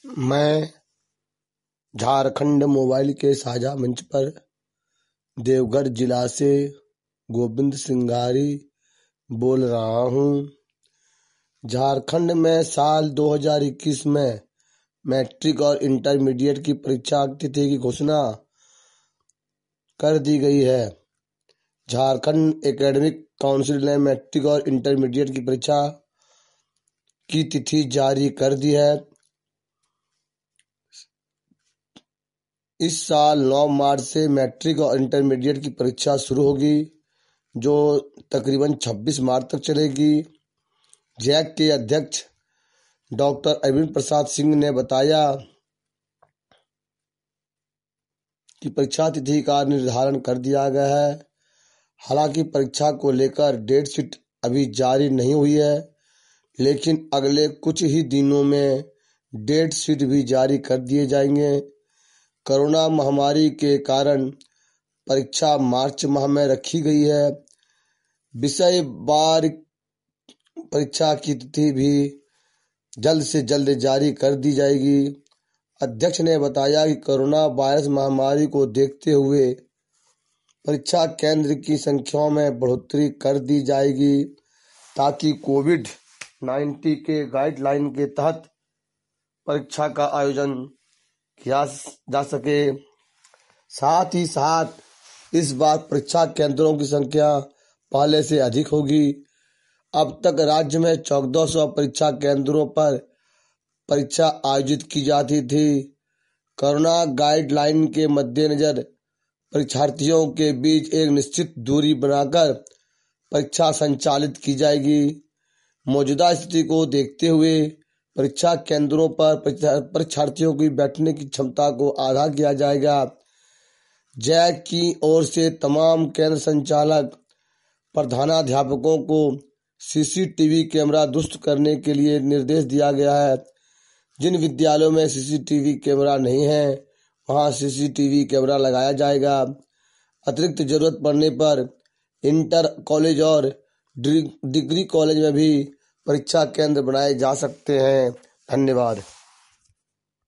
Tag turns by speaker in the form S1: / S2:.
S1: मैं झारखंड मोबाइल के साझा मंच पर देवघर जिला से गोविंद सिंघारी बोल रहा हूँ। झारखंड में साल 2021 में मैट्रिक और इंटरमीडिएट की परीक्षा तिथि की घोषणा कर दी गई है। झारखंड एकेडमिक काउंसिल ने मैट्रिक और इंटरमीडिएट की परीक्षा की तिथि जारी कर दी है। इस साल 9 मार्च से मैट्रिक और इंटरमीडिएट की परीक्षा शुरू होगी, जो तकरीबन 26 मार्च तक चलेगी। जैक के अध्यक्ष डॉक्टर अरविंद प्रसाद सिंह ने बताया कि परीक्षा तिथि का निर्धारण कर दिया गया है। हालांकि परीक्षा को लेकर डेट शीट अभी जारी नहीं हुई है, लेकिन अगले कुछ ही दिनों में डेट शीट भी जारी कर दिए जाएंगे। कोरोना महामारी के कारण परीक्षा मार्च माह में रखी गई है। विषय वार परीक्षा की तिथि भी जल्द से जल्द जारी कर दी जाएगी। अध्यक्ष ने बताया कि कोरोना वायरस महामारी को देखते हुए परीक्षा केंद्र की संख्या में बढ़ोतरी कर दी जाएगी, ताकि कोविड-19 के गाइडलाइन के तहत परीक्षा का आयोजन किया जा सके। साथ ही साथ इस बार परीक्षा केंद्रों की संख्या पहले से अधिक होगी। अब तक राज्य में 1400 परीक्षा केंद्रों पर परीक्षा आयोजित की जाती थी। कोरोना गाइडलाइन के मद्देनजर परीक्षार्थियों के बीच एक निश्चित दूरी बनाकर परीक्षा संचालित की जाएगी। मौजूदा स्थिति को देखते हुए परीक्षा केंद्रों पर परीक्षार्थियों की बैठने की क्षमता को आधा किया जाएगा। जैक की ओर से तमाम केंद्र संचालक प्रधानाध्यापकों को सीसीटीवी कैमरा दुरुस्त करने के लिए निर्देश दिया गया है। जिन विद्यालयों में सीसीटीवी कैमरा नहीं है, वहां सीसीटीवी कैमरा लगाया जाएगा। अतिरिक्त जरूरत पड़ने पर इंटर कॉलेज और डिग्री कॉलेज में भी परीक्षा केंद्र बनाए जा सकते हैं। धन्यवाद।